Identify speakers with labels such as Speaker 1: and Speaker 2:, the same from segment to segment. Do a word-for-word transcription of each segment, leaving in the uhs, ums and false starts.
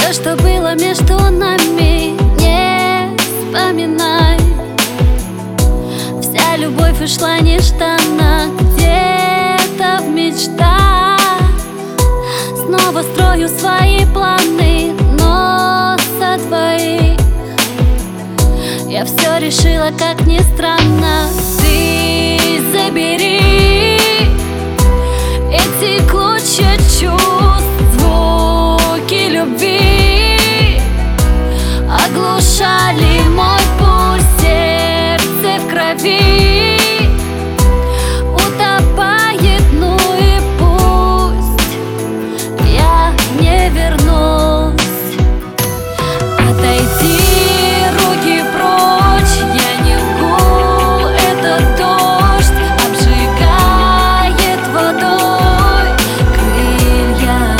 Speaker 1: Все, что было между нами, не вспоминай. Вся любовь ушла нежданно где-то в мечтах. Снова строю свои планы, но со твоих я все решила, как ни странно. Ты забери эти клочья чувств, звуки любви оглушали мой пульс, сердце в крови утопает, ну и пусть я не вернусь. Отойди, руки прочь, я не лгу, этот дождь обжигает водой крылья,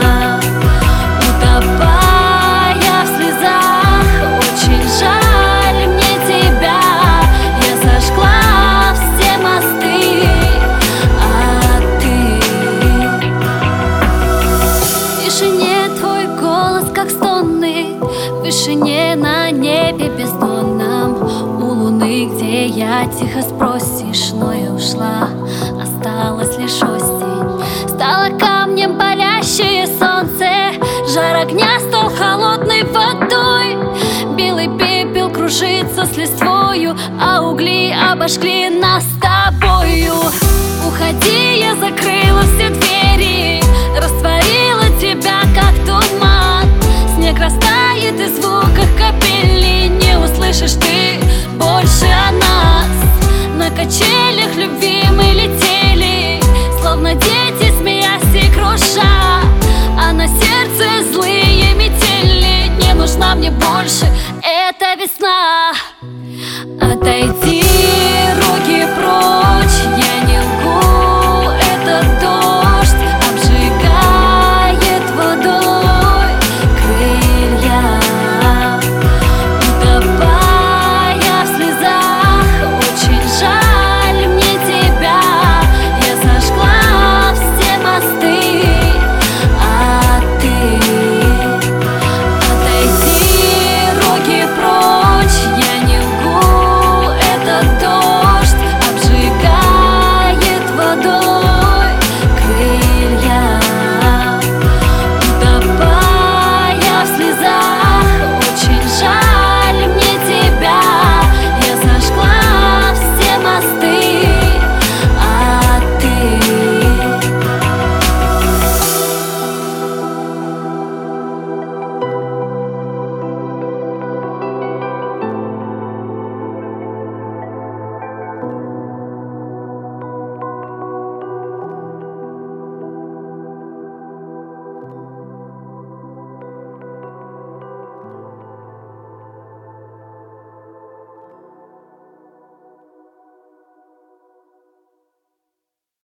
Speaker 1: утопая в слезах. Очень жаль мне тебя, я сожгла все мосты, а ты в тишине твой голос, как стоны, в вышине на небе бездонном, у луны, где я тихо спросишь, но я ушла, осталась лишь осень. Стало камнем палящее солнце, жар огня стал холодной водой. Белый пепел кружится с листвою, а угли обожгли нас с тобою. Уходи, я закрыла все двери, растворила тебя, как туман. Снег растает, и в звуках капели не услышишь ты больше о нас. На качелях любви мы летели, словно дети, смеясь и круша, а на сердце злые метели. Не нужна мне больше